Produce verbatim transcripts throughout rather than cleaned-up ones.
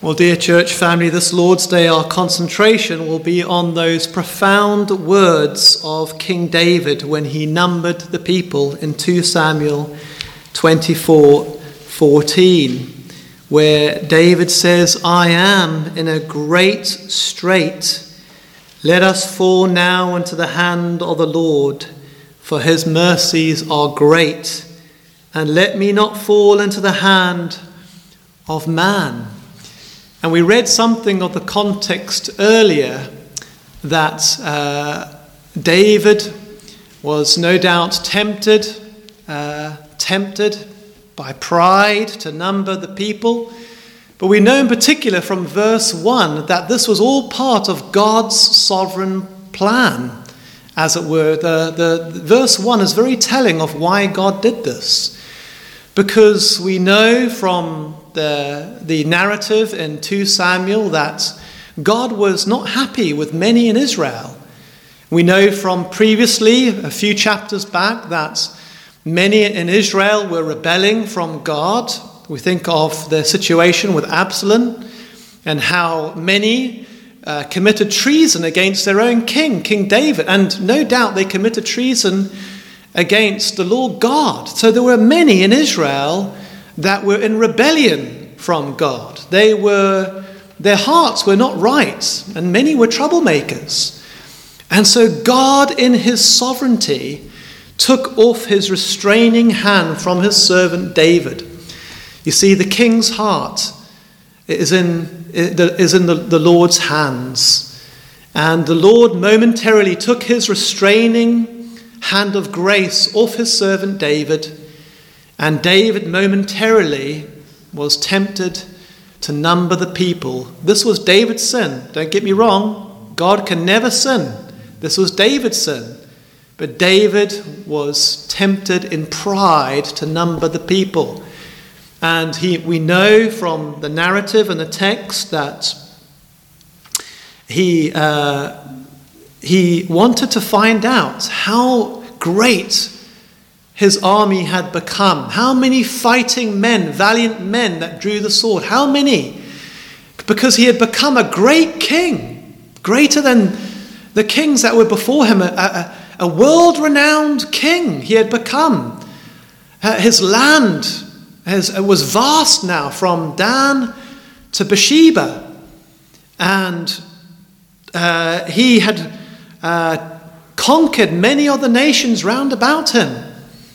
Well, dear church family, this Lord's Day, our concentration will be on those profound words of King David when he numbered the people in Second Samuel twenty-four fourteen, where David says, "I am in a great strait. Let us fall now into the hand of the Lord, for his mercies are great, and let me not fall into the hand of man." And we read something of the context earlier that uh, David was no doubt tempted, uh, tempted by pride to number the people. But we know in particular from verse one that this was all part of God's sovereign plan, as it were. The, the, the verse one is very telling of why God did this. Because we know from the, the narrative in Second Samuel that God was not happy with many in Israel. We know from previously, a few chapters back, that many in Israel were rebelling from God. We think of the situation with Absalom and how many uh, committed treason against their own king, King David. And no doubt they committed treason against the Lord God. So there were many in Israel that were in rebellion from God. They were, their hearts were not right, and many were troublemakers. And so God, in his sovereignty, took off his restraining hand from his servant David. You see, the king's heart is in, is in the, the Lord's hands. And the Lord momentarily took his restraining hand of grace off his servant David, and David momentarily was tempted to number the people. This was David's sin. Don't get me wrong. God can never sin. This was David's sin. But David was tempted in pride to number the people. And he, we know from the narrative and the text that he, uh, he wanted to find out how great his army had become. How many fighting men, valiant men that drew the sword? How many? Because he had become a great king, greater than the kings that were before him, a, a, a world-renowned king he had become. Uh, his land has, was vast now, from Dan to Beersheba. And uh, he had uh, conquered many other nations round about him.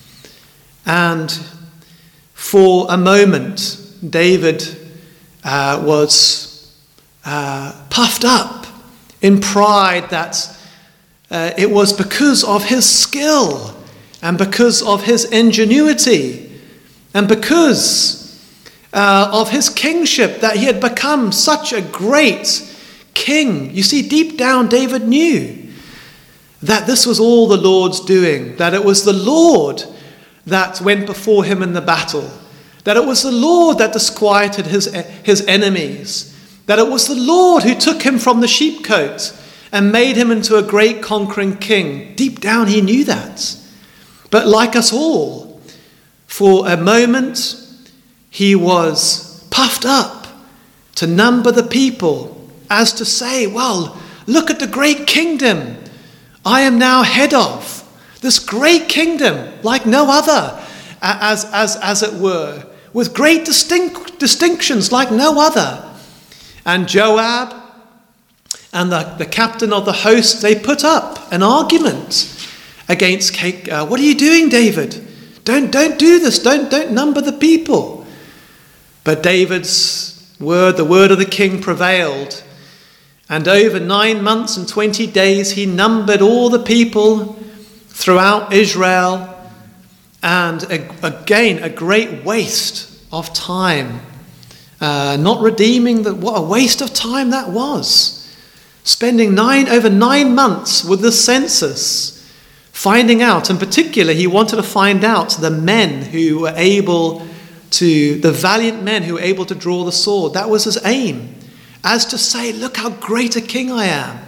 And for a moment, David uh, was uh, puffed up in pride that uh, it was because of his skill and because of his ingenuity and because uh, of his kingship that he had become such a great king. You see, deep down, David knew that this was all the Lord's doing, that it was the Lord that went before him in the battle, that it was the Lord that disquieted his, his enemies, that it was the Lord who took him from the sheepcote and made him into a great conquering king. Deep down he knew that. But like us all, for a moment he was puffed up to number the people, as to say, well, look at the great kingdom I am now head of. This great kingdom, like no other, as, as, as it were, with great distinct, distinctions like no other. And Joab and the, the captain of the host, they put up an argument against, uh, what are you doing, David? Don't, don't do this. Don't, don't number the people. But David's word, the word of the king, prevailed. And over nine months and twenty days, he numbered all the people throughout Israel, and a, again a great waste of time, uh, not redeeming the, what a waste of time that was, spending nine over nine months with the census, finding out. In particular, he wanted to find out the men who were able to, the valiant men who were able to draw the sword. That was his aim, as to say, look how great a king I am.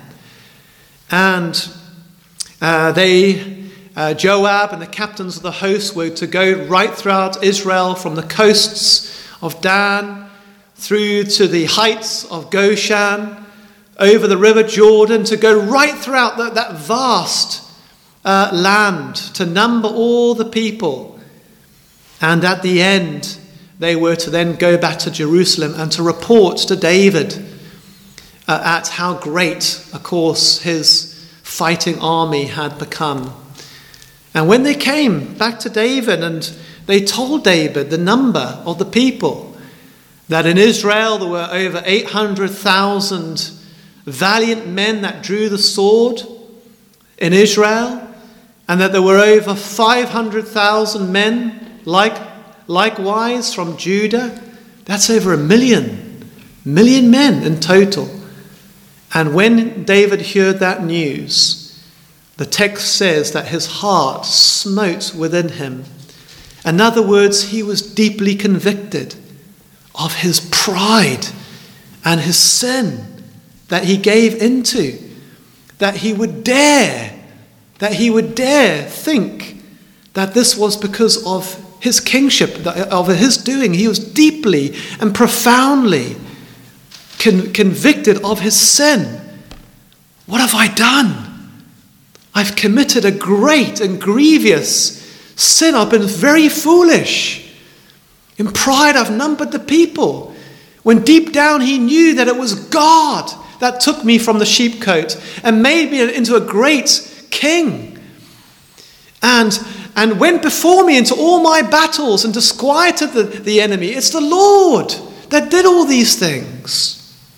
And uh, they Uh, Joab and the captains of the host were to go right throughout Israel, from the coasts of Dan through to the heights of Goshen, over the river Jordan, to go right throughout the, that vast uh, land, to number all the people. And at the end, they were to then go back to Jerusalem and to report to David uh, at how great, of course, his fighting army had become. And when they came back to David and they told David the number of the people, that in Israel there were over eight hundred thousand valiant men that drew the sword in Israel, and that there were over five hundred thousand men like, likewise from Judah. That's over a million, million men in total. And when David heard that news, the text says that his heart smote within him. In other words, he was deeply convicted of his pride and his sin that he gave into, that he would dare, that he would dare think that this was because of his kingship, of his doing. He was deeply and profoundly con- convicted of his sin. What have I done? I've committed a great and grievous sin. I've been very foolish. In pride, I've numbered the people. When deep down he knew that it was God that took me from the sheepcote and made me into a great king. And, and went before me into all my battles and disquieted the, the enemy. It's the Lord that did all these things.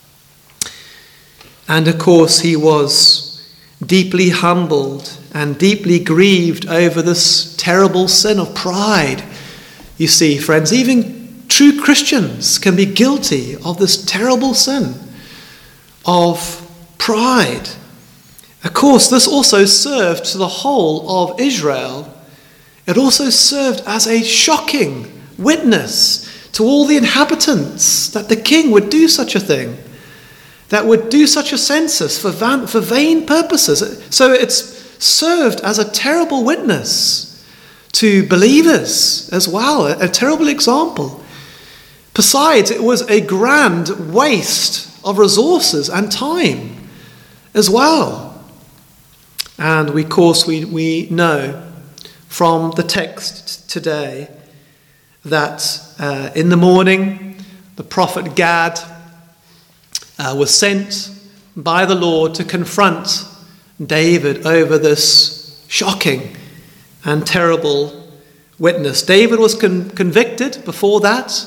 And of course he was deeply humbled and deeply grieved over this terrible sin of pride. You see, friends, even true Christians can be guilty of this terrible sin of pride. Of course, this also served to the whole of Israel. It also served as a shocking witness to all the inhabitants that the king would do such a thing, that would do such a census for, van, for vain purposes. So it's served as a terrible witness to believers as well, a, a terrible example. Besides, it was a grand waste of resources and time as well. And we, of course, we, we know from the text today that uh, in the morning the prophet Gad uh, was sent by the Lord to confront David over this shocking and terrible witness. David was con- convicted before that.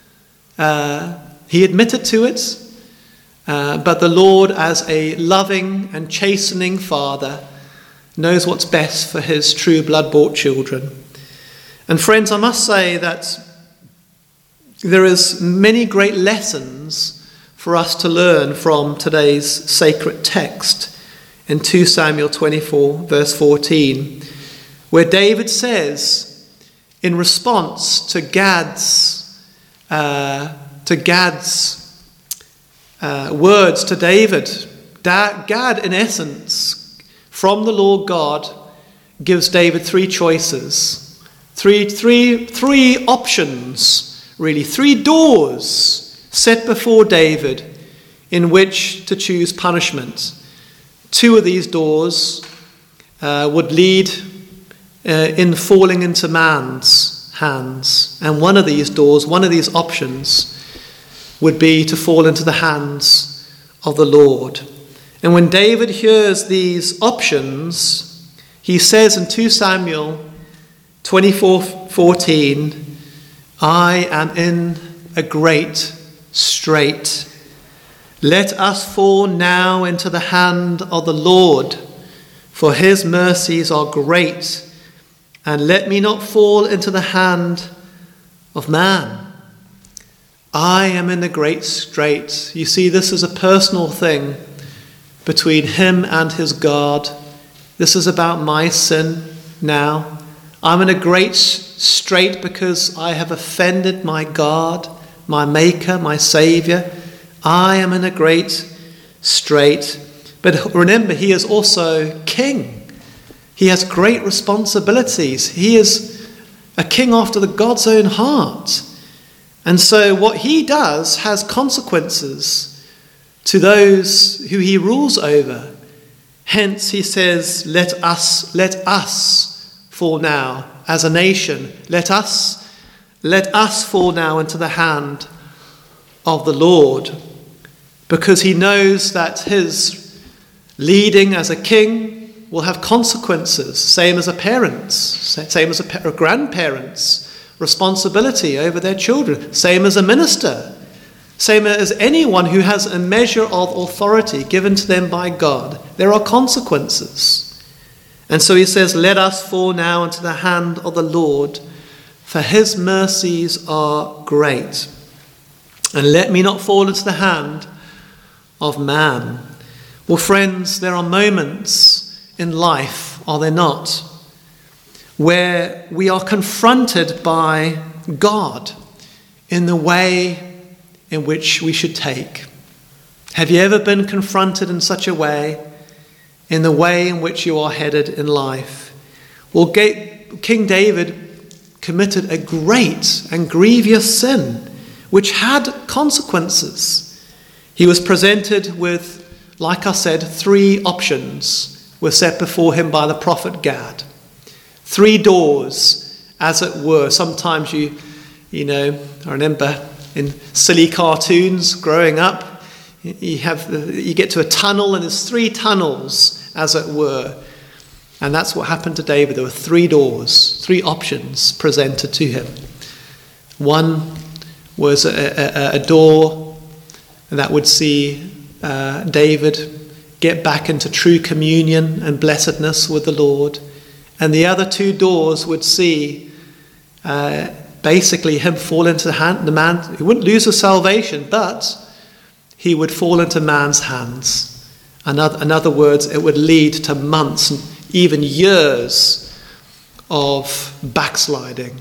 Uh, he admitted to it. Uh, but the Lord, as a loving and chastening father, knows what's best for his true blood-bought children. And friends, I must say that there is many great lessons for us to learn from today's sacred text in Second Samuel twenty-four, verse fourteen, where David says, in response to Gad's uh, to Gad's uh, words to David, Gad, in essence, from the Lord God, gives David three choices, three, three, three options, really, three doors set before David in which to choose punishment. Two of these doors uh, would lead uh, in falling into man's hands. And one of these doors, one of these options, would be to fall into the hands of the Lord. And when David hears these options, he says in Second Samuel twenty-four fourteen, I am in a great strait. Let us fall now into the hand of the Lord, for his mercies are great, and let me not fall into the hand of man. I am in a great strait. You see, this is a personal thing between him and his God. This is about my sin now. I'm in a great strait because I have offended my God, my Maker, my Saviour. I am in a great strait. But remember, he is also king. He has great responsibilities. He is a king after the God's own heart. And so what he does has consequences to those who he rules over. Hence he says, let us, let us fall now as a nation. Let us, let us fall now into the hand of the Lord. Because he knows that his leading as a king will have consequences, same as a parent's, same as a, pa- a grandparent's responsibility over their children, same as a minister, same as anyone who has a measure of authority given to them by God. There are consequences. And so he says, let us fall now into the hand of the Lord, for his mercies are great. And let me not fall into the hand of man. Well, friends, there are moments in life, are there not, where we are confronted by God in the way in which we should take. Have you ever been confronted in such a way, in the way in which you are headed in life? Well, King David committed a great and grievous sin, which had consequences. He was presented with, like I said, three options were set before him by the prophet Gad. Three doors, as it were. Sometimes you, you know, I remember in silly cartoons growing up, you have, you get to a tunnel and there's three tunnels, as it were. And that's what happened to David. There were three doors, three options presented to him. One was a, a, a door that would see uh, David get back into true communion and blessedness with the Lord. And the other two doors would see uh, basically him fall into the hand, the man. He wouldn't lose his salvation, but he would fall into man's hands. In other, in other words, it would lead to months and even years of backsliding.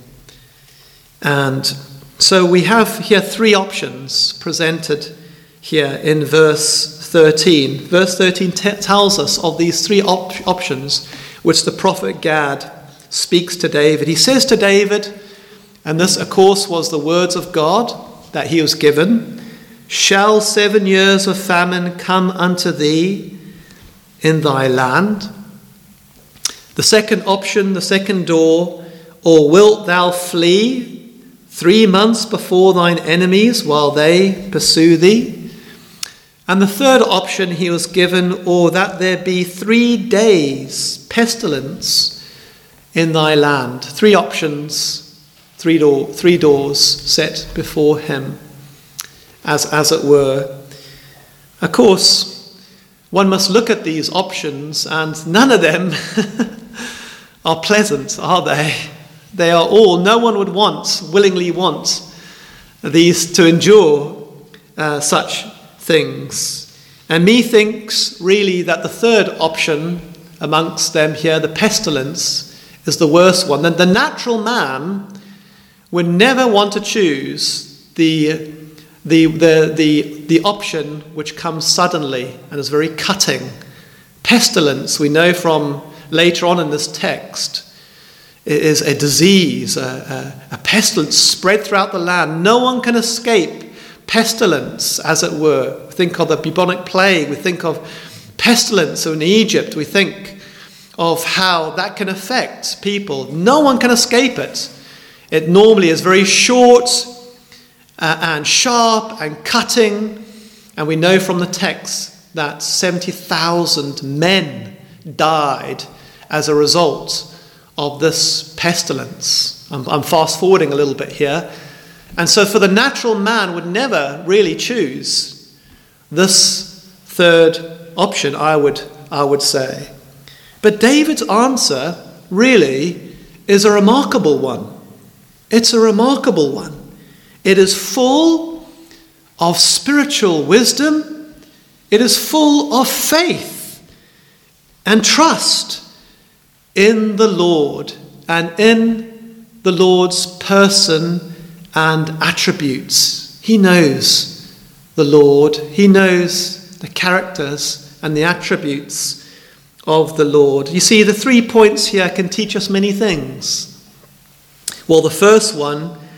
And so we have here three options presented here in verse thirteen. Verse thirteen t- tells us of these three op- options which the prophet Gad speaks to David. He says to David, and this of course was the words of God that he was given, shall seven years of famine come unto thee in thy land? The second option, the second door, or wilt thou flee three months before thine enemies while they pursue thee? And the third option he was given, or that there be three days pestilence in thy land. Three options, three door, three doors set before him, as, as it were. Of course, one must look at these options, and none of them are pleasant, are they? They are all, no one would want, willingly want these to endure uh, such things. And methinks really that the third option amongst them here, the pestilence, is the worst one. And the natural man would never want to choose the, the, the, the, the option which comes suddenly and is very cutting. Pestilence, we know from later on in this text, is a disease, a, a, a pestilence spread throughout the land. No one can escape pestilence, as it were. We think of the bubonic plague. We think of pestilence in Egypt. We think of how that can affect people. No one can escape it. It normally is very short uh, and sharp and cutting. And we know from the text that seventy thousand men died as a result of this pestilence. I'm, I'm fast forwarding a little bit here. And so for the natural man would never really choose this third option, I would, I would say. But David's answer really is a remarkable one. It's a remarkable one. It is full of spiritual wisdom. It is full of faith and trust in the Lord and in the Lord's person and attributes. He knows the Lord. He knows the characters and the attributes of the Lord. You see, the three points here can teach us many things. Well, the first one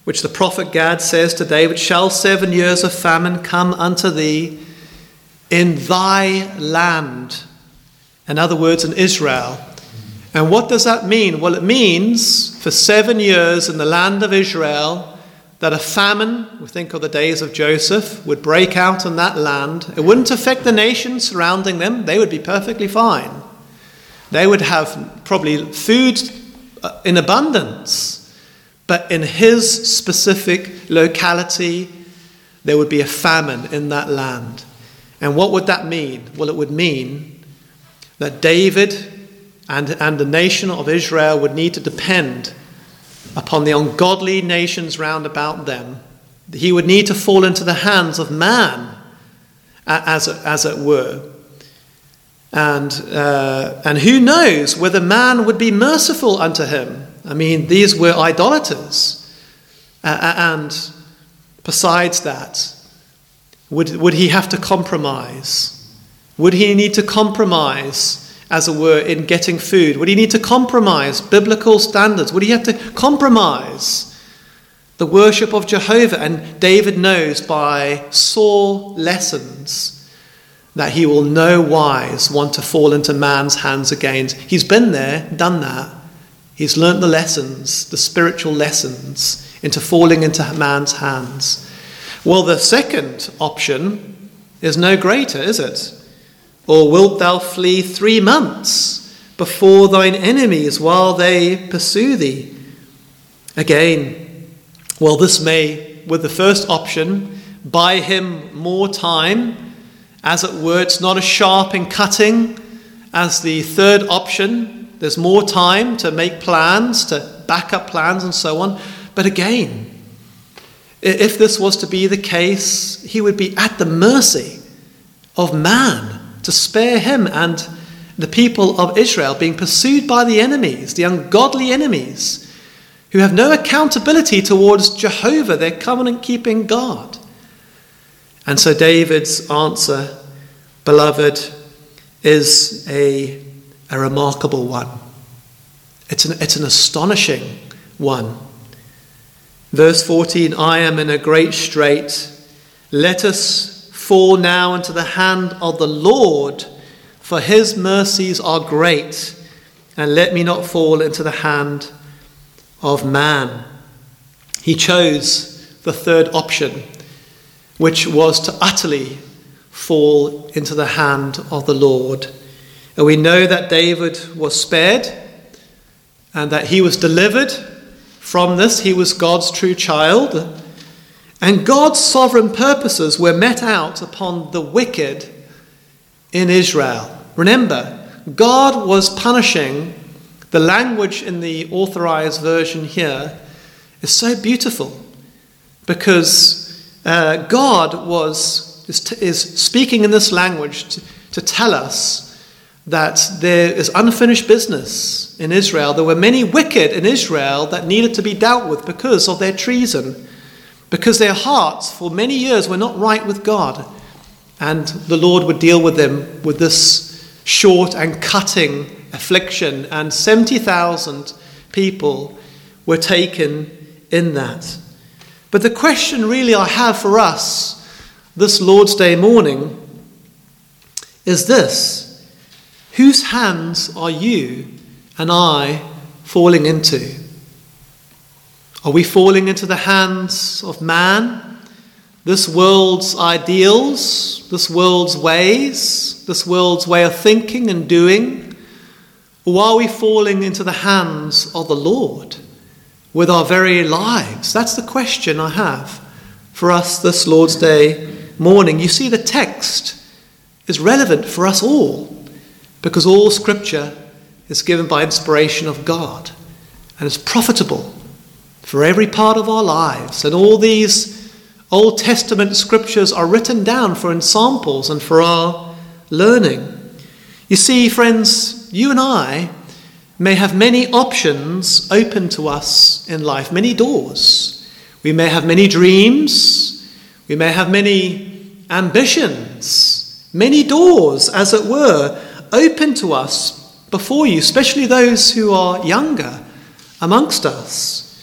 which the prophet Gad says to David, shall seven years of famine come unto thee in thy land. In other words, in Israel. And what does that mean? Well, it means for seven years in the land of Israel that a famine, we think of the days of Joseph, would break out in that land. It wouldn't affect the nations surrounding them. They would be perfectly fine. They would have probably food in abundance. But in his specific locality, there would be a famine in that land. And what would that mean? Well, it would mean that David and, and the nation of Israel would need to depend upon the ungodly nations round about them. He would need to fall into the hands of man, as it, as it were. And, uh, and who knows whether man would be merciful unto him. I mean, these were idolaters. Uh, and besides that, would, would he have to compromise? Would he need to compromise, as it were, in getting food? Would he need to compromise biblical standards? Would he have to compromise the worship of Jehovah? And David knows by sore lessons that he will no wise want to fall into man's hands again. He's been there, done that. He's learnt the lessons, the spiritual lessons, into falling into man's hands. Well, the second option is no greater, is it? Or wilt thou flee three months before thine enemies while they pursue thee? Again, well, this may, with the first option, buy him more time. As it were, it's not as sharp in cutting as the third option. There's more time to make plans, to back up plans and so on. But again, if this was to be the case, he would be at the mercy of man to spare him and the people of Israel being pursued by the enemies, the ungodly enemies, who have no accountability towards Jehovah, their covenant-keeping God. And so David's answer, beloved, is a, a remarkable one. It's an, it's an astonishing one. Verse fourteen, I am in a great strait. Let us fall now into the hand of the Lord, for his mercies are great, and let me not fall into the hand of man. He chose the third option, which was to utterly fall into the hand of the Lord. And we know that David was spared and that he was delivered from this. He was God's true child. And God's sovereign purposes were met out upon the wicked in Israel. Remember, God was punishing. The language in the authorized version here is so beautiful because Uh, God was is, t- is speaking in this language to, to tell us that there is unfinished business in Israel. There were many wicked in Israel that needed to be dealt with because of their treason, because their hearts for many years were not right with God. And the Lord would deal with them with this short and cutting affliction. And seventy thousand people were taken in that. But the question really I have for us this Lord's Day morning is this: whose hands are you and I falling into? Are we falling into the hands of man, this world's ideals, this world's ways, this world's way of thinking and doing? Or are we falling into the hands of the Lord with our very lives? That's the question I have for us this Lord's Day morning. You see, the text is relevant for us all because all Scripture is given by inspiration of God and is profitable for every part of our lives. And all these Old Testament Scriptures are written down for ensamples and for our learning. You see, friends, you and I may have many options open to us in life, many doors. We may have many dreams. We may have many ambitions, many doors, as it were, open to us before you, especially those who are younger amongst us.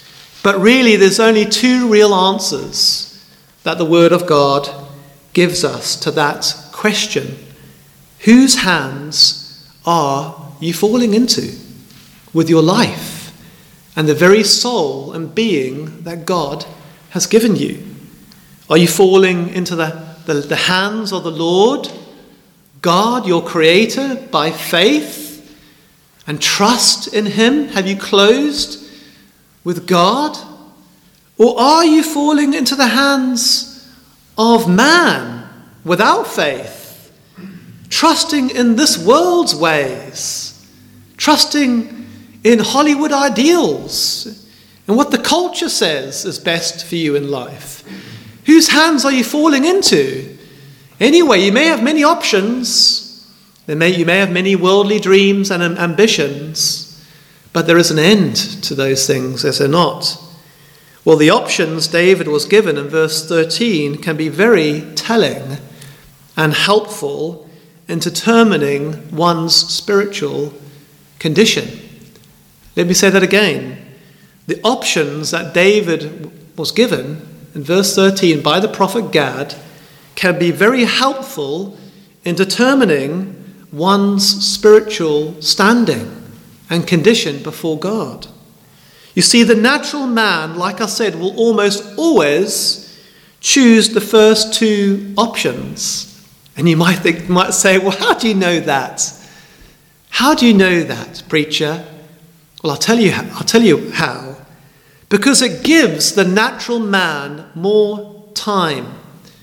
But really, there's only two real answers that the Word of God gives us to that question. Whose hands are you falling into with your life and the very soul and being that God has given you? Are you falling into the, the, the hands of the Lord, God, your Creator, by faith and trust in Him? Have you closed with God? Or are you falling into the hands of man without faith, trusting in this world's ways, trusting in Hollywood ideals and what the culture says is best for you in life? Whose hands are you falling into? Anyway, you may have many options. There may, you may have many worldly dreams and ambitions, but there is an end to those things, is there not? Well, the options David was given in verse thirteen can be very telling and helpful in determining one's spiritual condition. Let me say that again. The options that David was given in verse thirteen by the prophet Gad can be very helpful in determining one's spiritual standing and condition before God. You see, the natural man, like I said, will almost always choose the first two options. And you might think, might say, well, how do you know that? How do you know that, preacher? Well, I'll tell you how. I'll tell you how. Because it gives the natural man more time.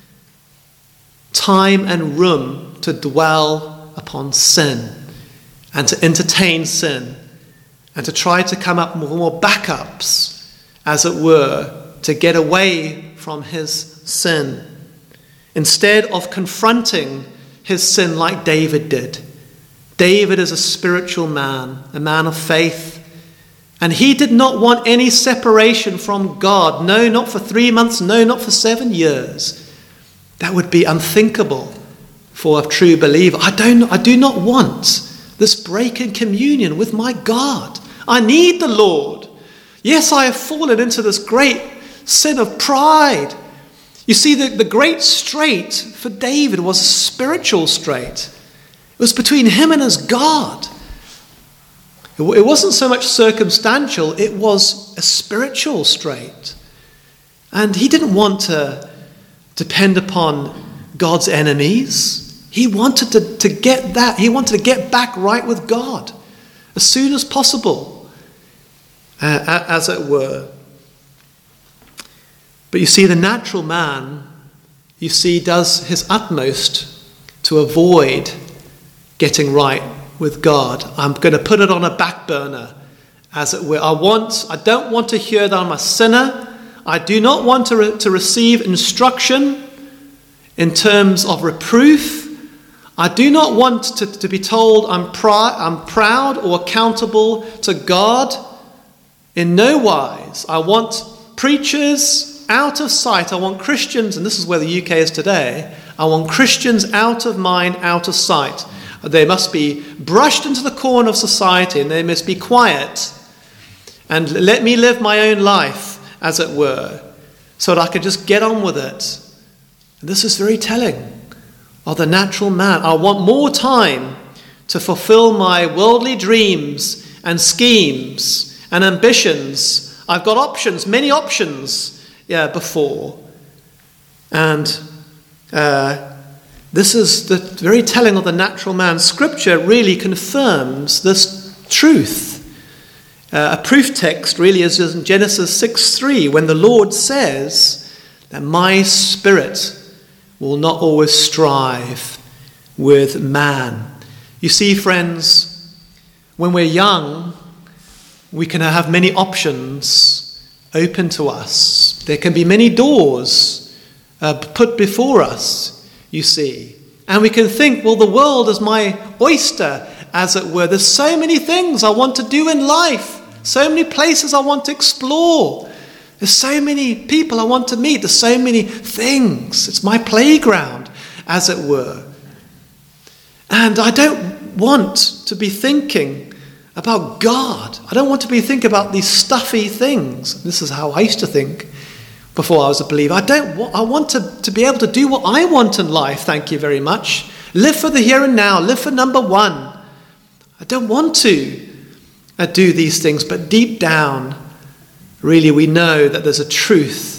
Time and room to dwell upon sin and to entertain sin and to try to come up with more backups, as it were, to get away from his sin, instead of confronting his sin like David did. David is a spiritual man, a man of faith, and he did not want any separation from God. No, not for three months, no, not for seven years. That would be unthinkable for a true believer. I don't, I do not want this break in communion with my God. I need the Lord. Yes, I have fallen into this great sin of pride. You see, the, the great strait for David was a spiritual strait. It was between him and his God. It, it wasn't so much circumstantial, it was a spiritual strait. And he didn't want to depend upon God's enemies. He wanted to, to get that. He wanted to get back right with God as soon as possible, uh, as it were. But you see, the natural man, you see, does his utmost to avoid getting right with God. I'm going to put it on a back burner, as it were. I want, I don't want to hear that I'm a sinner. I do not want to, re- to receive instruction in terms of reproof. I do not want to, to be told I'm, pr- I'm proud or accountable to God. In no wise. I want preachers out of sight. I want Christians, and this is where the U K is today, I want Christians out of mind, out of sight. They must be brushed into the corner of society, and they must be quiet and let me live my own life, as it were, so that I can just get on with it. And this is very telling of the natural man. I want more time to fulfill my worldly dreams and schemes and ambitions. I've got options, many options, yeah, before. And uh, this is the very telling of the natural man. Scripture really confirms this truth. Uh, a proof text really is in Genesis six three, when the Lord says that my spirit will not always strive with man. You see, friends, when we're young, we can have many options open to us. There can be many doors uh, put before us, you see. And we can think, well, the world is my oyster, as it were. There's so many things I want to do in life, so many places I want to explore. There's so many people I want to meet. There's so many things. It's my playground, as it were. And I don't want to be thinking about God. I don't want to be thinking about these stuffy things. This is how I used to think before I was a believer. I don't want, I want to, to be able to do what I want in life, thank you very much. Live for the here and now. Live for number one. I don't want to uh, do these things, but deep down, really we know that there's a truth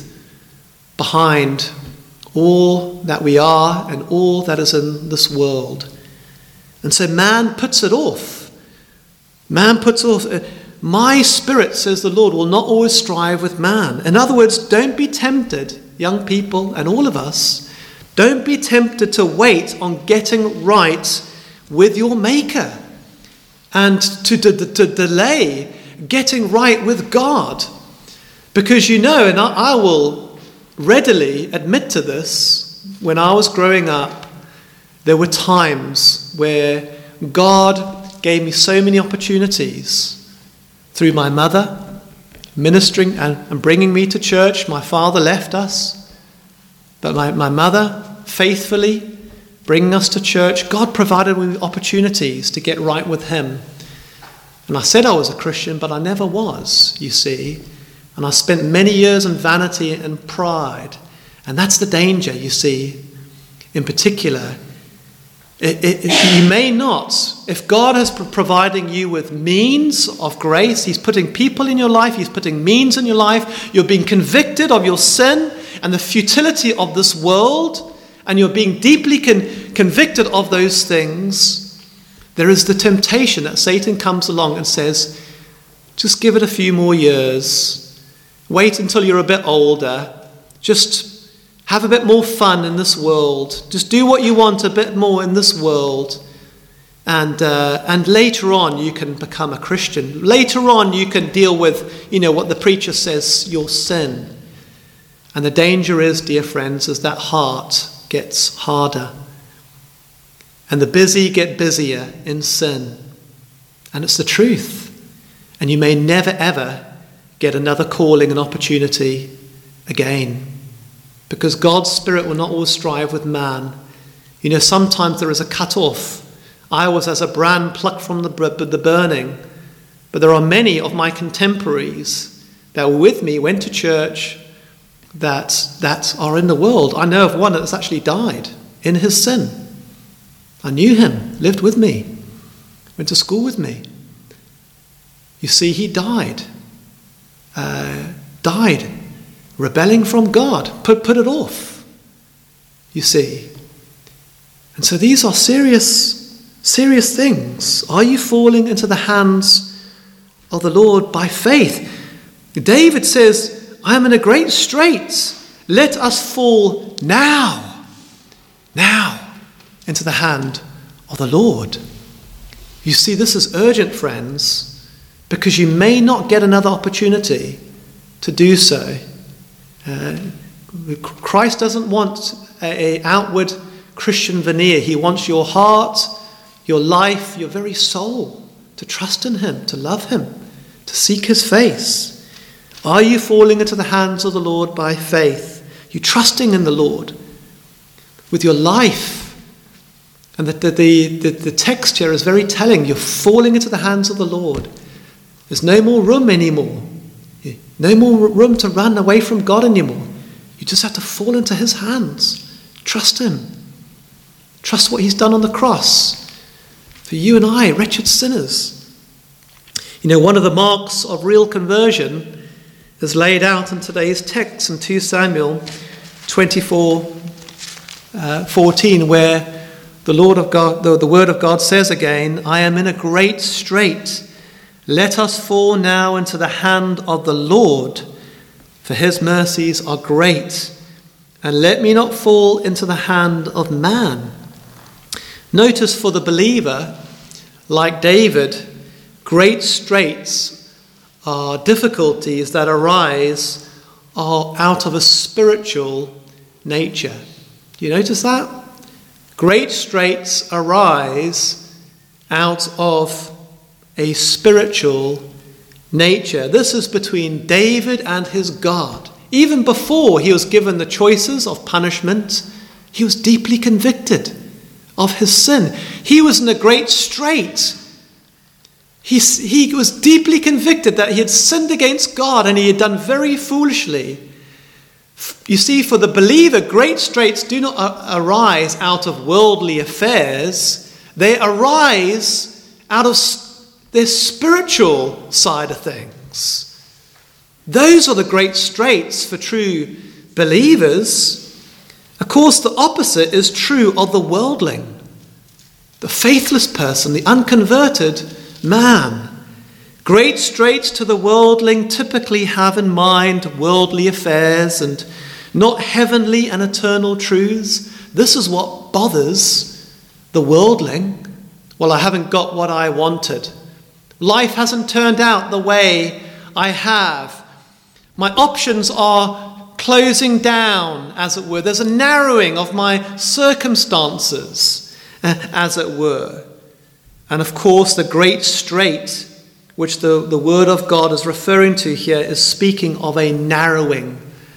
behind all that we are and all that is in this world. And so man puts it off. Man puts off. Uh, my spirit, says the Lord, will not always strive with man. In other words, don't be tempted, young people and all of us, don't be tempted to wait on getting right with your Maker and to, to, to delay getting right with God. Because you know, and I, I will readily admit to this, when I was growing up, there were times where God gave me so many opportunities through my mother, ministering and, and bringing me to church. My father left us, but my, my mother faithfully bringing us to church. God provided me with opportunities to get right with him. And I said I was a Christian, but I never was, you see. And I spent many years in vanity and pride. And that's the danger, you see, in particular. It, it, you may not, if God is providing you with means of grace, he's putting people in your life, he's putting means in your life, you're being convicted of your sin and the futility of this world, and you're being deeply con- convicted of those things, there is the temptation that Satan comes along and says, just give it a few more years, wait until you're a bit older, just have a bit more fun in this world. Just do what you want a bit more in this world. And uh, and later on you can become a Christian. Later on you can deal with, you know, what the preacher says, your sin. And the danger is, dear friends, is that heart gets harder. And the busy get busier in sin. And it's the truth. And you may never ever get another calling and opportunity again. Because God's Spirit will not always strive with man. You know, sometimes there is a cut-off. I was as a brand plucked from the, the burning. But there are many of my contemporaries that were with me, went to church, that, that are in the world. I know of one that's actually died in his sin. I knew him, lived with me, went to school with me. You see, he died. Uh, died. Rebelling from God, put, put it off, you see. And so these are serious, serious things. Are you falling into the hands of the Lord by faith? David says, I am in a great strait. Let us fall now, now, into the hand of the Lord. You see, this is urgent, friends, because you may not get another opportunity to do so. Uh, Christ doesn't want an outward Christian veneer. He wants your heart, your life, your very soul to trust in him, to love him, to seek his face. Are you falling into the hands of the Lord by faith? You trusting in the Lord with your life? And the, the, the, the text here is very telling. You're falling into the hands of the Lord. There's no more room anymore. No more room to run away from God anymore. You just have to fall into his hands. Trust him. Trust what he's done on the cross for you and I, wretched sinners. You know, one of the marks of real conversion is laid out in today's text in Second Samuel twenty-four, fourteen, where the Lord of God, the, the word of God says again, I am in a great strait. Let us fall now into the hand of the Lord, for his mercies are great. And let me not fall into the hand of man. Notice for the believer, like David, great straits are difficulties that arise are out of a spiritual nature. Do you notice that? Great straits arise out of a spiritual nature. This is between David and his God. Even before he was given the choices of punishment, he was deeply convicted of his sin. He was in a great strait. He, he was deeply convicted that he had sinned against God and he had done very foolishly. You see, for the believer, great straits do not arise out of worldly affairs. They arise out of their spiritual side of things. Those are the great straits for true believers. Of course, the opposite is true of the worldling, the faithless person, the unconverted man. Great straits to the worldling typically have in mind worldly affairs and not heavenly and eternal truths. This is what bothers the worldling. Well, I haven't got what I wanted. Life hasn't turned out the way I have. My options are closing down, as it were. There's a narrowing of my circumstances, as it were. And of course, the great strait, which the, the word of God is referring to here, is speaking of a narrowing,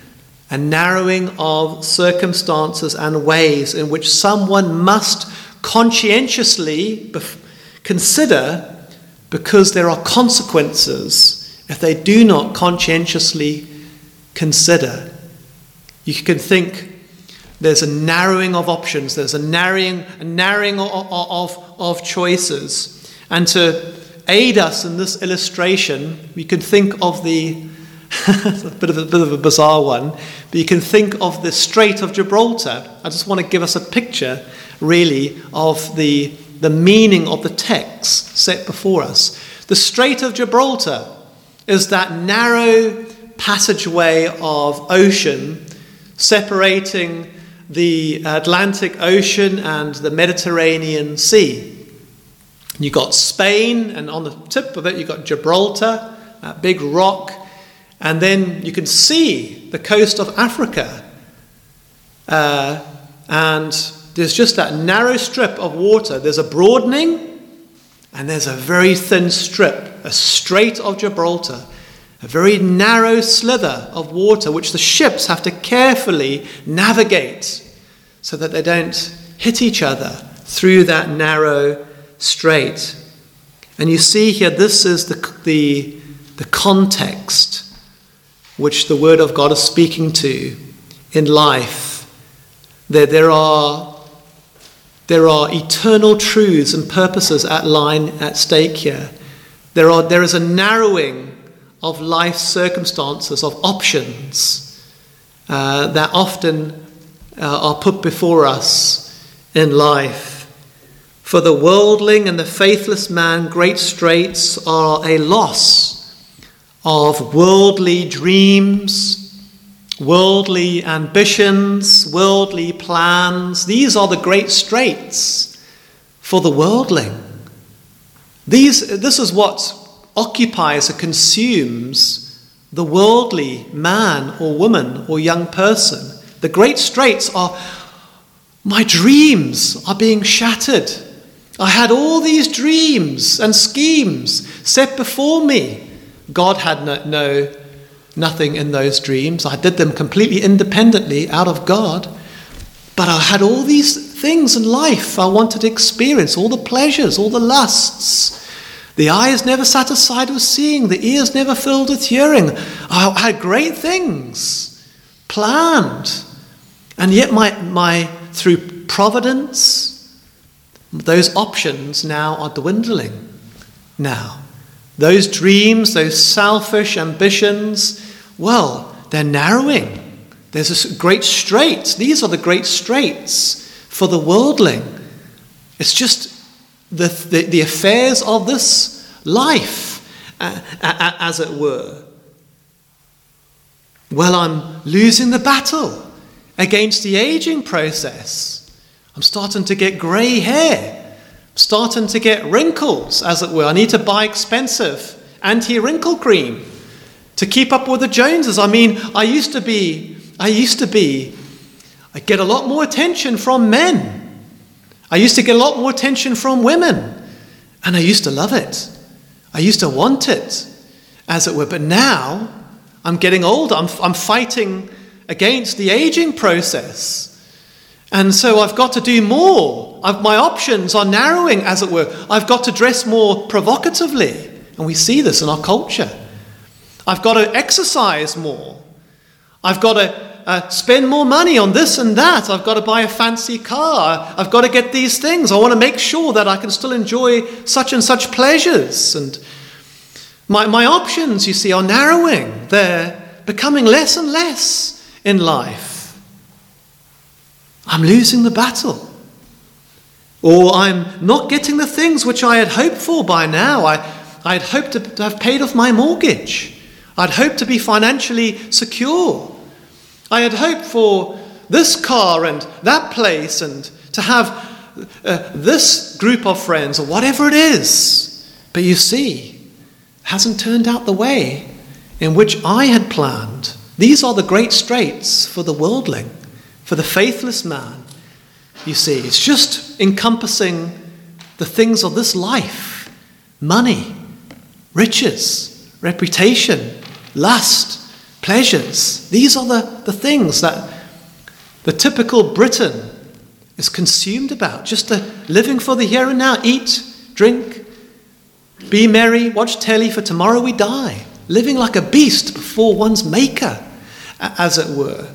a narrowing of circumstances and ways in which someone must conscientiously bef- consider, because there are consequences if they do not conscientiously consider. You can think there's a narrowing of options, there's a narrowing, a narrowing of, of, of choices. And to aid us in this illustration, we can think of the, a bit of a bit of a bizarre one, but you can think of the Strait of Gibraltar. I just want to give us a picture, really, of the, the meaning of the text set before us. The Strait of Gibraltar is that narrow passageway of ocean separating the Atlantic Ocean and the Mediterranean Sea. You've got Spain, and on the tip of it you've got Gibraltar, that big rock, and then you can see the coast of Africa. Uh, and there's just that narrow strip of water. There's a broadening, and there's a very thin strip, a Strait of Gibraltar, a very narrow slither of water which the ships have to carefully navigate so that they don't hit each other through that narrow strait. And you see here, this is the, the, the context which the Word of God is speaking to in life. There, there are, there are eternal truths and purposes at line, at stake here. There are, there is a narrowing of life's circumstances, of options uh, that often uh, are put before us in life. For the worldling and the faithless man, great straits are a loss of worldly dreams, worldly ambitions, worldly plans. These are the great straits for the worldling. These, this is what occupies or consumes the worldly man or woman or young person. The great straits are, my dreams are being shattered. I had all these dreams and schemes set before me. God had no, no nothing in those dreams. I did them completely independently out of God. But I had all these things in life I wanted to experience, all the pleasures, all the lusts. The eye is never satisfied with seeing, the ear is never filled with hearing. I had great things planned. And yet my, my through providence, those options now are dwindling now. Those dreams, those selfish ambitions, well, they're narrowing. There's this great straits. These are the great straits for the worldling. It's just The, the, the affairs of this life, uh, uh, as it were. Well, I'm losing the battle against the aging process. I'm starting to get grey hair. I'm starting to get wrinkles, as it were. I need to buy expensive anti-wrinkle cream to keep up with the Joneses. I mean, I used to be, I used to be, I get a lot more attention from men. I used to get a lot more attention from women, and I used to love it. I used to want it, as it were. But now I'm getting older. I'm, I'm fighting against the aging process. And so I've got to do more. I've, my options are narrowing, as it were. I've got to dress more provocatively. And we see this in our culture. I've got to exercise more. I've got to uh, spend more money on this and that. I've got to buy a fancy car. I've got to get these things. I want to make sure that I can still enjoy such and such pleasures. And my, my options, you see, are narrowing. They're becoming less and less in life. I'm losing the battle. Or I'm not getting the things which I had hoped for by now. I, I had hoped to, to have paid off my mortgage. I'd hoped to be financially secure. I had hoped for this car and that place and to have uh, this group of friends or whatever it is. But you see, it hasn't turned out the way in which I had planned. These are the great straits for the worldling, for the faithless man. You see, it's just encompassing the things of this life: money, riches, reputation, lust, pleasures. These are the, the things that the typical Briton is consumed about. Just the living for the here and now. Eat, drink, be merry, watch telly, for tomorrow we die. Living like a beast before one's maker, as it were.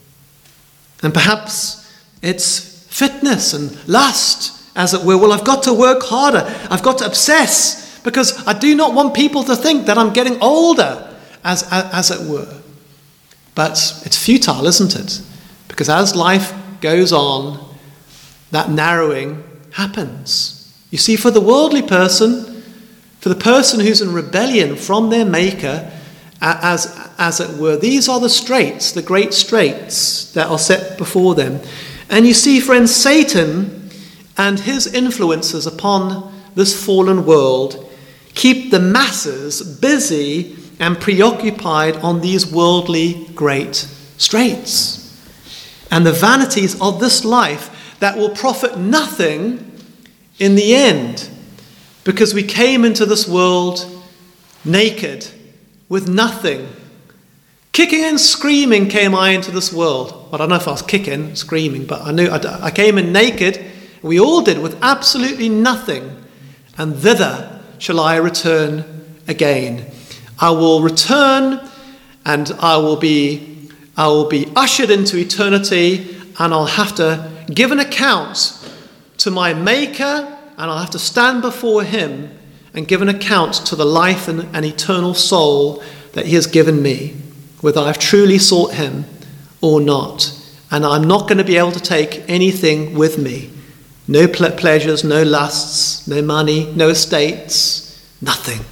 And perhaps it's fitness and lust, as it were. Well, I've got to work harder. I've got to obsess because I do not want people to think that I'm getting older, as, as, as it were. But it's futile, isn't it? Because as life goes on, that narrowing happens. You see, for the worldly person, for the person who's in rebellion from their maker, as, as it were, these are the straits, the great straits that are set before them. And you see, friends, Satan and his influences upon this fallen world keep the masses busy and preoccupied on these worldly great straits and the vanities of this life that will profit nothing in the end, because we came into this world naked, with nothing. Kicking and screaming came I into this world. Well, I don't know if I was kicking, screaming, but I knew I, I came in naked. We all did, with absolutely nothing. And thither shall I return again. I will return, and I will be, I will be ushered into eternity, and I'll have to give an account to my Maker, and I'll have to stand before him and give an account to the life and, and eternal soul that he has given me, whether I've truly sought him or not. And I'm not going to be able to take anything with me. No ple- pleasures, no lusts, no money, no estates, nothing.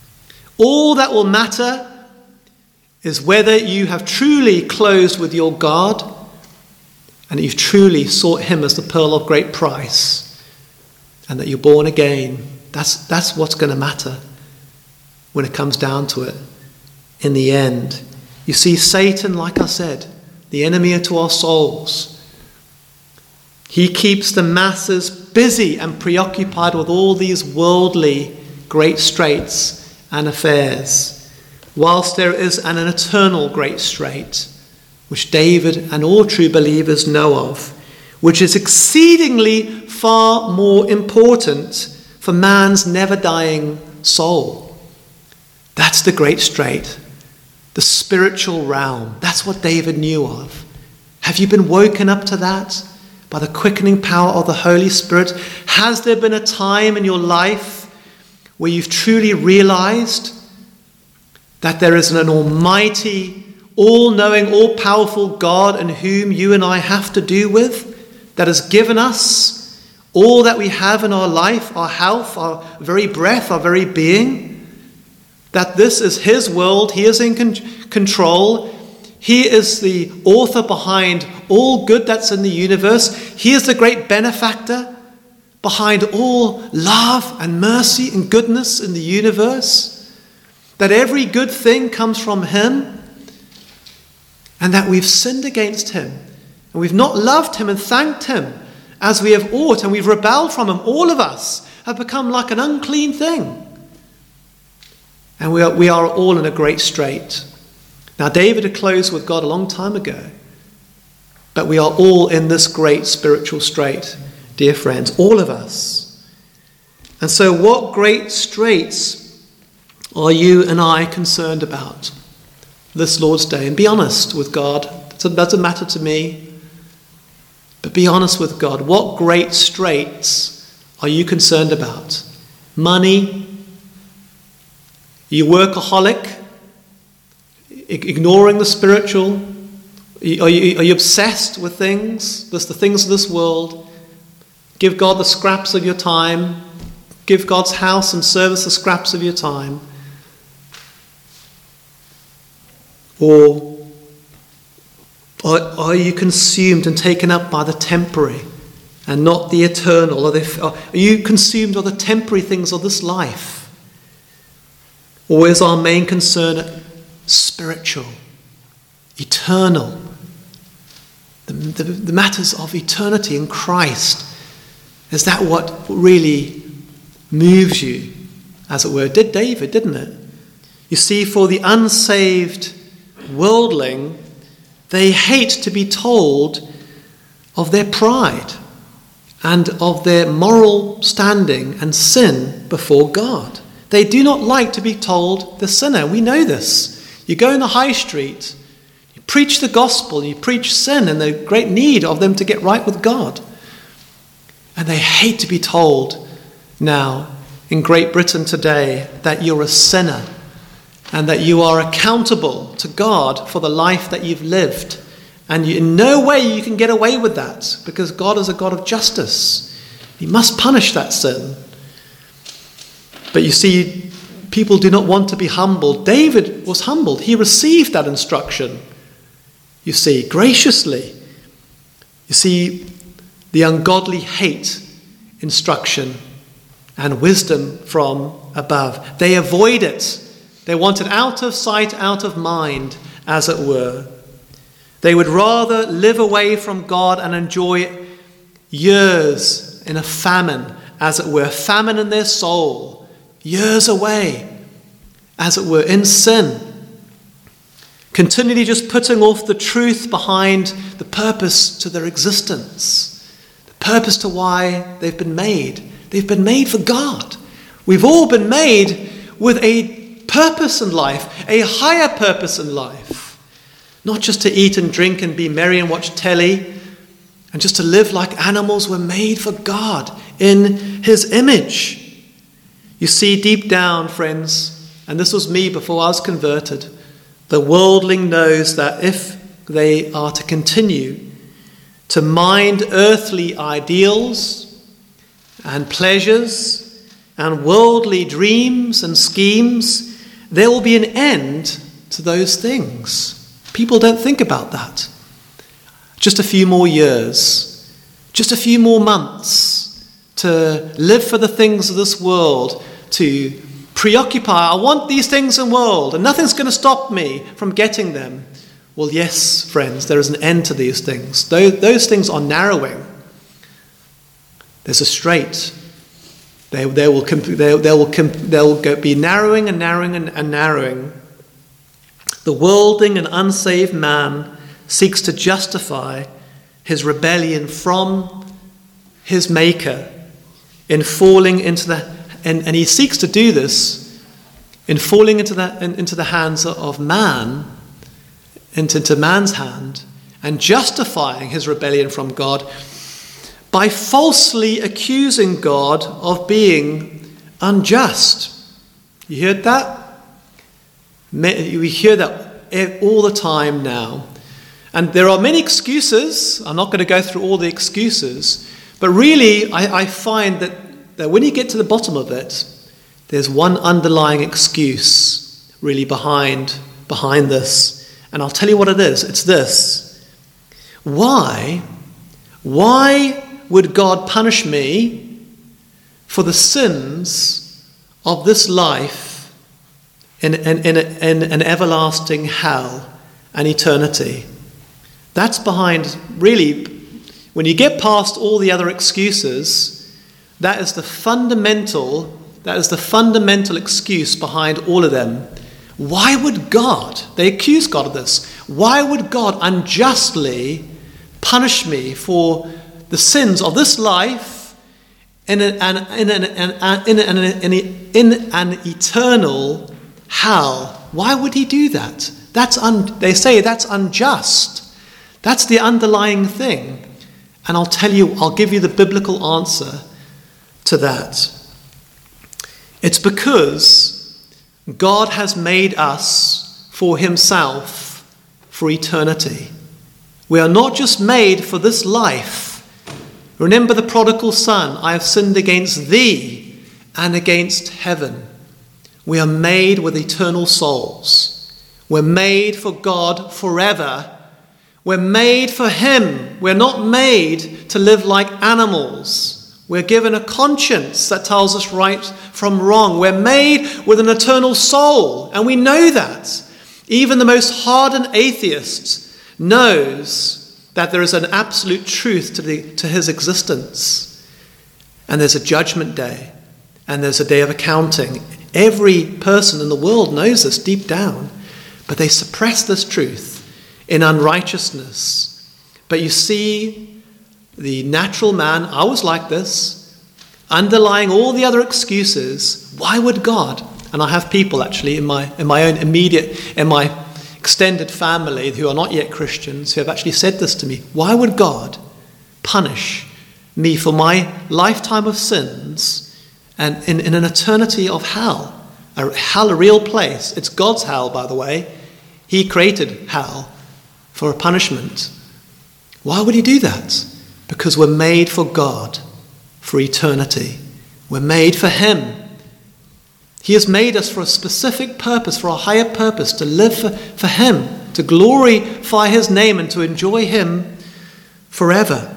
All that will matter is whether you have truly closed with your God and you've truly sought him as the pearl of great price, and that you're born again. That's, that's what's going to matter when it comes down to it in the end. You see, Satan, like I said, the enemy to our souls, he keeps the masses busy and preoccupied with all these worldly great straits and affairs, whilst there is an eternal great strait, which David and all true believers know of, which is exceedingly far more important for man's never-dying soul. That's the great strait, the spiritual realm. That's what David knew of. Have you been woken up to that by the quickening power of the Holy Spirit? Has there been a time in your life where you've truly realized that there is an almighty, all-knowing, all-powerful God in whom you and I have to do with, that has given us all that we have in our life, our health, our very breath, our very being, that this is his world, he is in con- control, he is the author behind all good that's in the universe, he is the great benefactor behind all love and mercy and goodness in the universe, that every good thing comes from him, and that we've sinned against him, and we've not loved him and thanked him as we have ought, and we've rebelled from him. All of us have become like an unclean thing. And we are, we are all in a great strait. Now, David had closed with God a long time ago. But we are all in this great spiritual strait, dear friends, all of us. And so what great straits are you and I concerned about this Lord's Day? And be honest with God. It doesn't matter to me. But be honest with God. What great straits are you concerned about? Money? Are you workaholic? Ignoring the spiritual? Are you, are you obsessed with things? Just the things of this world? Give God the scraps of your time. Give God's house and service the scraps of your time. Or are, are you consumed and taken up by the temporary and not the eternal? Are, they, are you consumed by the temporary things of this life? Or is our main concern spiritual, eternal? The, the, the matters of eternity in Christ. Is that what really moves you, as it were? It did David, didn't it? You see, for the unsaved worldling, they hate to be told of their pride and of their moral standing and sin before God. They do not like to be told the sinner. We know this. You go in the high street, you preach the gospel, you preach sin and the great need of them to get right with God. And they hate to be told now in Great Britain today that you're a sinner and that you are accountable to God for the life that you've lived. And you, in no way you can get away with that, because God is a God of justice. He must punish that sin. But you see, people do not want to be humbled. David was humbled. He received that instruction, you see, graciously. You see, the ungodly hate instruction and wisdom from above. They avoid it. They want it out of sight, out of mind, as it were. They would rather live away from God and enjoy years in a famine, as it were, famine in their soul, years away, as it were, in sin, continually just putting off the truth behind the purpose to their existence, the purpose to why they've been made. They've been made for God. We've all been made with a purpose in life, a higher purpose in life, not just to eat and drink and be merry and watch telly and just to live like animals. We're made for God in his image. You see, deep down, friends, and this was me before I was converted, the worldling knows that if they are to continue to mind earthly ideals and pleasures and worldly dreams and schemes, there will be an end to those things. People don't think about that. Just a few more years, just a few more months to live for the things of this world, to preoccupy. I want these things in the world and nothing's going to stop me from getting them. Well, yes, friends, there is an end to these things. Those, those things are narrowing. There's a strait. They, they will, they, they will, they'll go, be narrowing and narrowing and, and narrowing. The worldling and unsaved man seeks to justify his rebellion from his Maker in falling into the And, and he seeks to do this in falling into the, in, into the hands of man, into, into man's hand, and justifying his rebellion from God by falsely accusing God of being unjust. You heard that? We hear that all the time now. And there are many excuses. I'm not going to go through all the excuses. But really, I, I find that that when you get to the bottom of it, there's one underlying excuse really behind, behind this. And I'll tell you what it is. It's this. Why, why would God punish me for the sins of this life in, in, in, in an everlasting hell and eternity? That's behind, really, when you get past all the other excuses, that is the fundamental, that is the fundamental excuse behind all of them. Why would God, they accuse God of this, why would God unjustly punish me for the sins of this life in an, an, in an, an, in an, in an, in an eternal hell. Why would he do that? That's un, they say that's unjust. That's the underlying thing. And I'll tell you, I'll give you the biblical answer to that. It's because God has made us for himself for eternity. We are not just made for this life. Remember the prodigal son, I have sinned against thee and against heaven. We are made with eternal souls. We're made for God forever. We're made for him. We're not made to live like animals. We're given a conscience that tells us right from wrong. We're made with an eternal soul, and we know that. Even the most hardened atheist knows that there is an absolute truth to, the, to his existence. And there's a judgment day, and there's a day of accounting. Every person in the world knows this deep down, but they suppress this truth in unrighteousness. But you see, the natural man, I was like this, underlying all the other excuses, why would God? And I have people actually in my in my own immediate, in my extended family who are not yet Christians, who have actually said this to me. Why would God punish me for my lifetime of sins and in, in an eternity of hell? A hell, a real place. It's God's hell, by the way. He created hell for a punishment. Why would he do that? Because we're made for God for eternity. We're made for him. He has made us for a specific purpose, for a higher purpose, to live for, for him, to glorify his name and to enjoy him forever.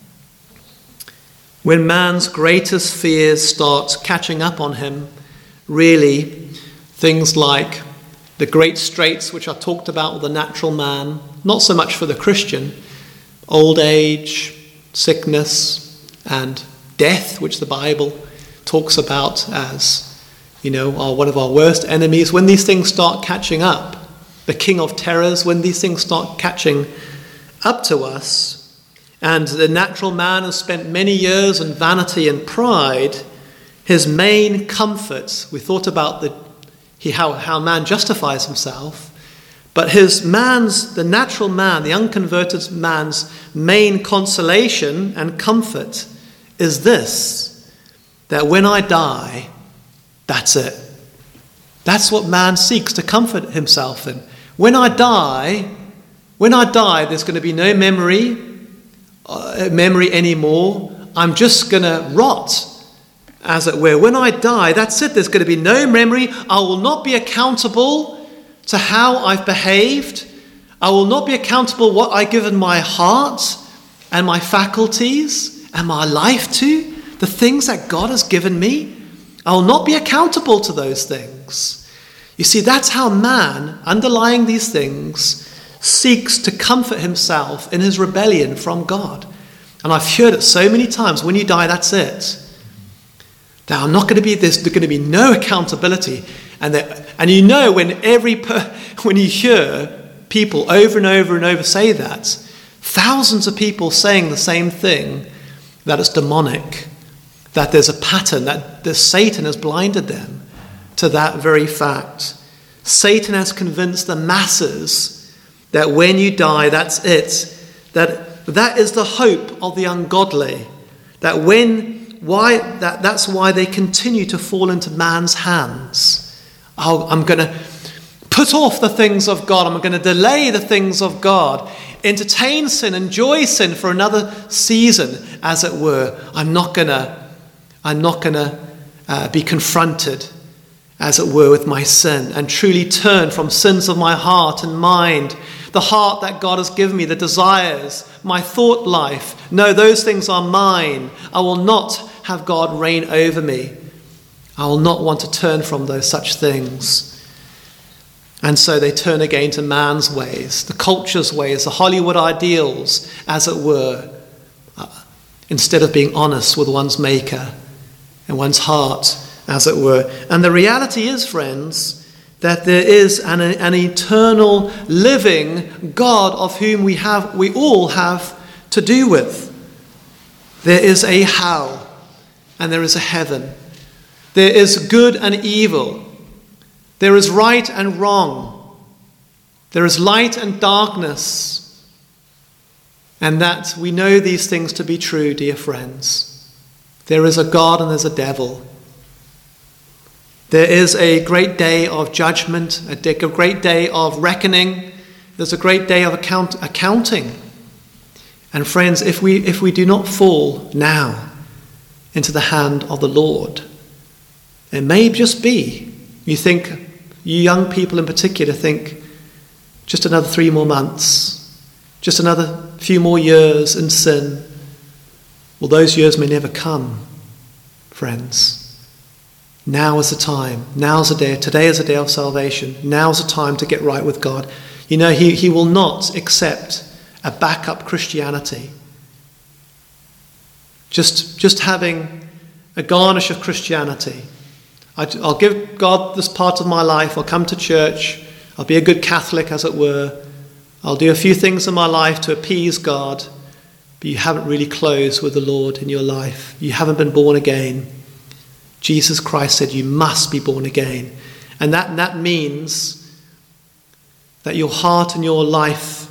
When man's greatest fears start catching up on him, really, things like the great straits which are talked about with the natural man, not so much for the Christian, old age, sickness, and death, which the Bible talks about as, you know, are one of our worst enemies. When these things start catching up, the king of terrors, when these things start catching up to us, and the natural man has spent many years in vanity and pride, his main comfort, we thought about the he, how, how man justifies himself, but his man's, the natural man, the unconverted man's main consolation and comfort is this, that when I die, that's it. That's what man seeks to comfort himself in. When I die, when I die, there's going to be no memory, uh, memory anymore. I'm just going to rot, as it were. When I die, that's it. There's going to be no memory. I will not be accountable to how I've behaved. I will not be accountable what I've given my heart and my faculties and my life to, the things that God has given me. I will not be accountable to those things. You see, that's how man, underlying these things, seeks to comfort himself in his rebellion from God. And I've heard it so many times, when you die, that's it. That I'm not going to be, there's going to be no accountability. And that, and you know, when every per, when you hear people over and over and over say that, thousands of people saying the same thing, that it's demonic, that there's a pattern, that the Satan has blinded them to that very fact. Satan has convinced the masses that when you die, that's it. That that is the hope of the ungodly. That when why that that's why they continue to fall into man's hands. Oh, I'm going to put off the things of God. I'm going to delay the things of God. Entertain sin, enjoy sin for another season, as it were. I'm not going to. I'm not going to uh, be confronted, as it were, with my sin and truly turn from sins of my heart and mind, the heart that God has given me, the desires, my thought life. No, those things are mine. I will not have God reign over me. I will not want to turn from those such things. And so they turn again to man's ways, the culture's ways, the Hollywood ideals, as it were, uh, instead of being honest with one's maker and one's heart, as it were. And the reality is, friends, that there is an, an eternal living God of whom we have, we all have to do with. There is a hell and there is a heaven. There is good and evil. There is right and wrong. There is light and darkness. And that we know these things to be true, dear friends. There is a God and there's a devil. There is a great day of judgment, a great day of reckoning. There's a great day of account, accounting. And friends, if we if we do not fall now into the hand of the Lord, it may just be, you think, you young people in particular think, just another three more months, just another few more years in sin. Well, those years may never come, friends. Now is the time. Now is the day. Today is a day of salvation. Now is the time to get right with God. You know, he, he will not accept a backup Christianity. Just, just having a garnish of Christianity. I, I'll give God this part of my life. I'll come to church. I'll be a good Catholic, as it were. I'll do a few things in my life to appease God. But you haven't really closed with the Lord in your life. You haven't been born again. Jesus Christ said you must be born again. And that, that means that your heart and your life,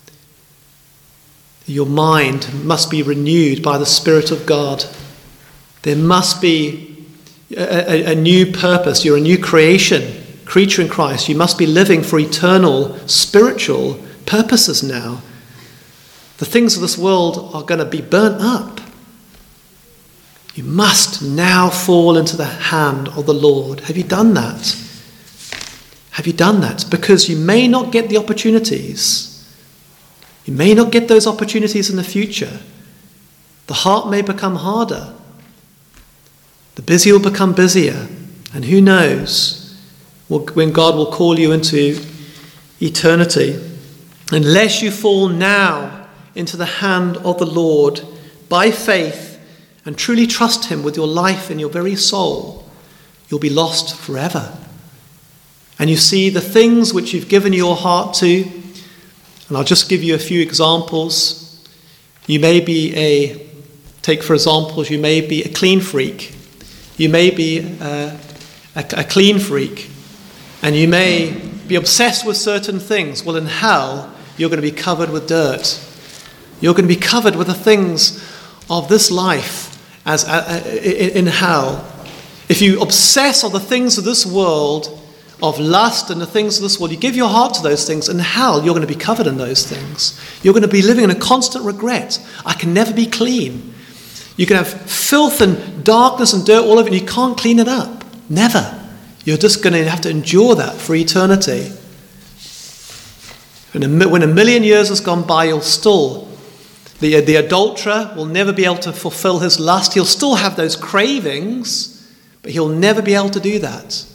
your mind must be renewed by the Spirit of God. There must be a, a, a new purpose. You're a new creation, creature in Christ. You must be living for eternal, spiritual purposes now. The things of this world are going to be burnt up. You must now fall into the hand of the Lord. Have you done that? Have you done that? Because you may not get the opportunities. You may not get those opportunities in the future. The heart may become harder. The busy will become busier. And who knows when God will call you into eternity. Unless you fall now into the hand of the Lord by faith, and truly trust him with your life and your very soul, you'll be lost forever. And you see the things which you've given your heart to, and I'll just give you a few examples. You may be a, take for examples, you may be a clean freak. You may be a, a, a clean freak, and you may be obsessed with certain things. Well, in hell, you're going to be covered with dirt. You're going to be covered with the things of this life. As uh, in hell, if you obsess on the things of this world, of lust and the things of this world, you give your heart to those things, in hell you're going to be covered in those things. You're going to be living in a constant regret. I can never be clean. You can have filth and darkness and dirt all over you, and you can't clean it up. Never. You're just going to have to endure that for eternity. When a, when a million years has gone by, you'll still The, the adulterer will never be able to fulfill his lust. He'll still have those cravings, but he'll never be able to do that.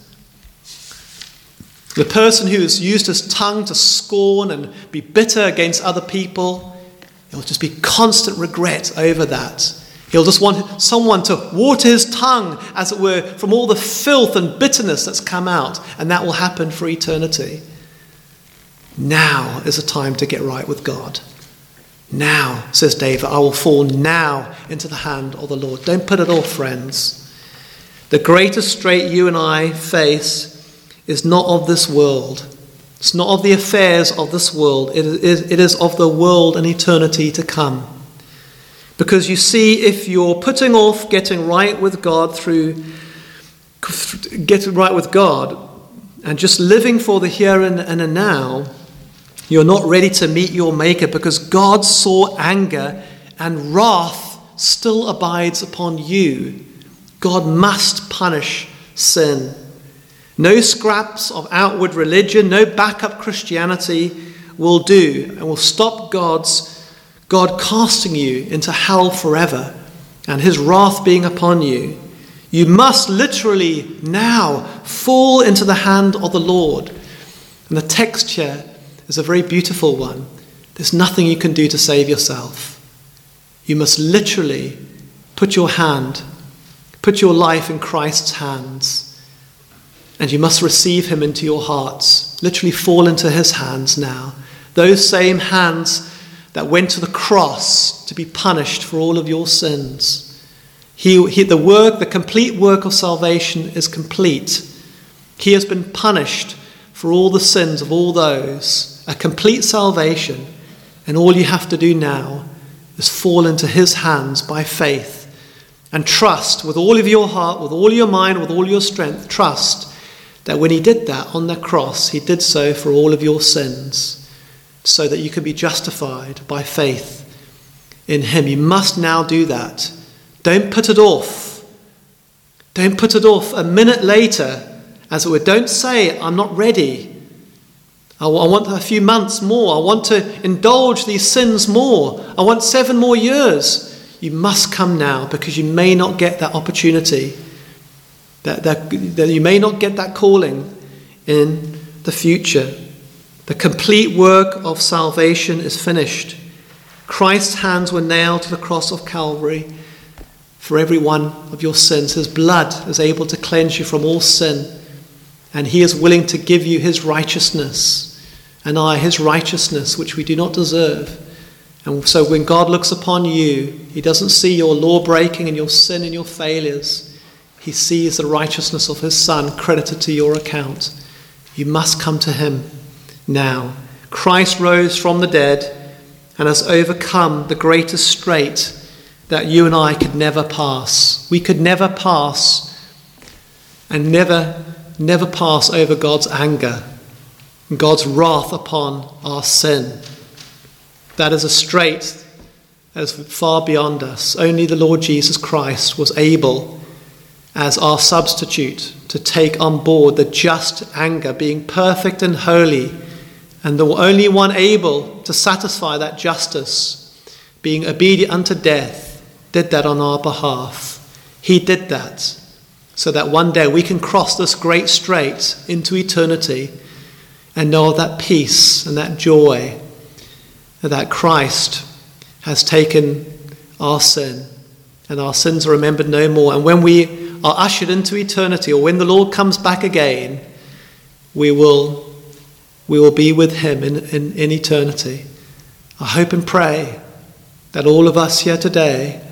The person who has used his tongue to scorn and be bitter against other people, he'll just be constant regret over that. He'll just want someone to water his tongue, as it were, from all the filth and bitterness that's come out, and that will happen for eternity. Now is the time to get right with God. Now, says David, I will fall now into the hand of the Lord. Don't put it off, friends. The greatest strait you and I face is not of this world. It's not of the affairs of this world. It is, it is of the world and eternity to come. Because you see, if you're putting off getting right with God through getting right with God and just living for the here and, and a now, you're not ready to meet your Maker, because God's sore anger and wrath still abides upon you. God must punish sin. No scraps of outward religion, no backup Christianity will do and will stop God's God casting you into hell forever and his wrath being upon you. You must literally now fall into the hand of the Lord. And the text here is a very beautiful one. There's nothing you can do to save yourself. You must literally put your hand, put your life in Christ's hands, and you must receive him into your hearts. Literally fall into his hands now. Those same hands that went to the cross to be punished for all of your sins. He, he, the work, the complete work of salvation is complete. He has been punished for all the sins of all those. A complete salvation. And all you have to do now is fall into his hands by faith and trust with all of your heart, with all your mind, with all your strength. Trust that when he did that on the cross, he did so for all of your sins, so that you could be justified by faith in him. You must now do that. Don't put it off. Don't put it off a minute later, as it were. Don't say, I'm not ready. I want a few months more. I want to indulge these sins more. I want seven more years. You must come now, because you may not get that opportunity. That, that, that you may not get that calling in the future. The complete work of salvation is finished. Christ's hands were nailed to the cross of Calvary for every one of your sins. His blood is able to cleanse you from all sin. And he is willing to give you his righteousness. And I, his righteousness, which we do not deserve. And so when God looks upon you, he doesn't see your law breaking and your sin and your failures. He sees the righteousness of his Son credited to your account. You must come to him now. Christ rose from the dead and has overcome the greatest strait that you and I could never pass. We could never pass and never, never pass over God's anger, God's wrath upon our sin. That is a strait that is far beyond us. Only the Lord Jesus Christ was able, as our substitute, to take on board the just anger, being perfect and holy, and the only one able to satisfy that justice, being obedient unto death, did that on our behalf. He did that so that one day we can cross this great strait into eternity and know that peace and that joy that Christ has taken our sin, and our sins are remembered no more. And when we are ushered into eternity, or when the Lord comes back again, we will we will be with him in, in, in eternity. I hope and pray that all of us here today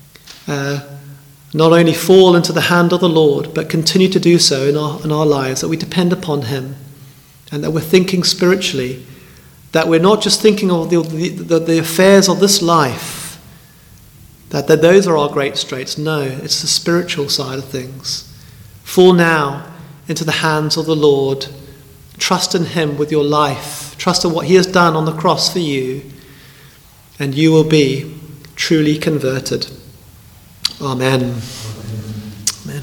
uh, not only fall into the hand of the Lord, but continue to do so in our, in our lives, that we depend upon him, and that we're thinking spiritually, that we're not just thinking of the, the, the affairs of this life, that, that those are our great straits. No, it's the spiritual side of things. Fall now into the hands of the Lord. Trust in him with your life. Trust in what he has done on the cross for you, and you will be truly converted. Amen. Amen.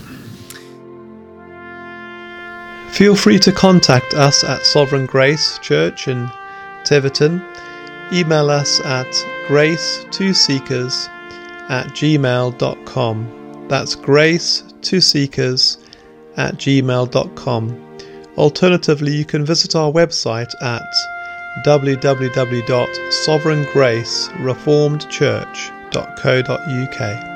Feel free to contact us at Sovereign Grace Church in Tiverton. Email us at grace two seekers at gmail dot com. That's grace two seekers at gmail dot com. Alternatively, you can visit our website at w w w dot sovereign grace reformed church dot co dot u k.